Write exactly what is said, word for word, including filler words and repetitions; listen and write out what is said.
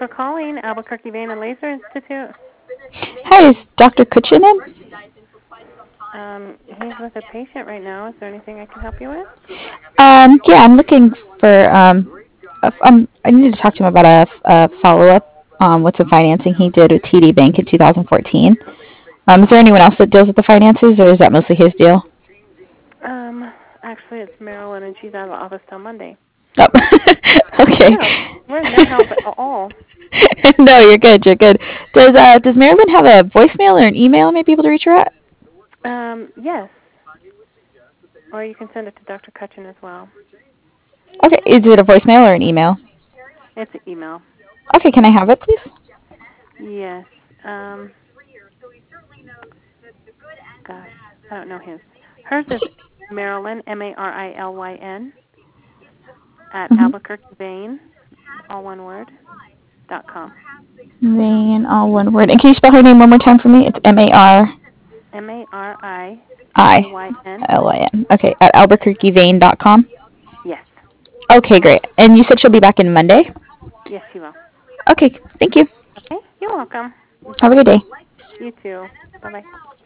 for calling Albuquerque Vein and Laser Institute. Hi, is Doctor Kutchin in? Um, he's with a patient right now. Is there anything I can help you with? Um, yeah, I'm looking for um, a, um, I need to talk to him about a, a follow up um with some financing he did with T D Bank in two thousand fourteen. Um, is there anyone else that deals with the finances, or is that mostly his deal? Um, actually, it's Marilyn, and she's out of the office till Monday. Oh, okay. Yeah, we're no help at all. No, you're good. You're good. Does uh does Marilyn have a voicemail or an email I might be able to reach her at? Um, yes. Or you can send it to Doctor Cutchin as well. Okay, is it a voicemail or an email? It's an email. Okay, can I have it, please? Yes. Um, gosh, I don't know his. Hers is Marilyn, M A R I L Y N, at Mm-hmm. Albuquerque Vein, all one word, dot com. Main, all one word. And can you spell her name one more time for me? It's M A R M A R I L I Y N. L I N. Okay, at albuquerque vein dot com. Yes. Okay, great. And you said she'll be back in Monday? Yes, she will. Okay, thank you. Okay, you're welcome. Have a good day. You too. Bye-bye.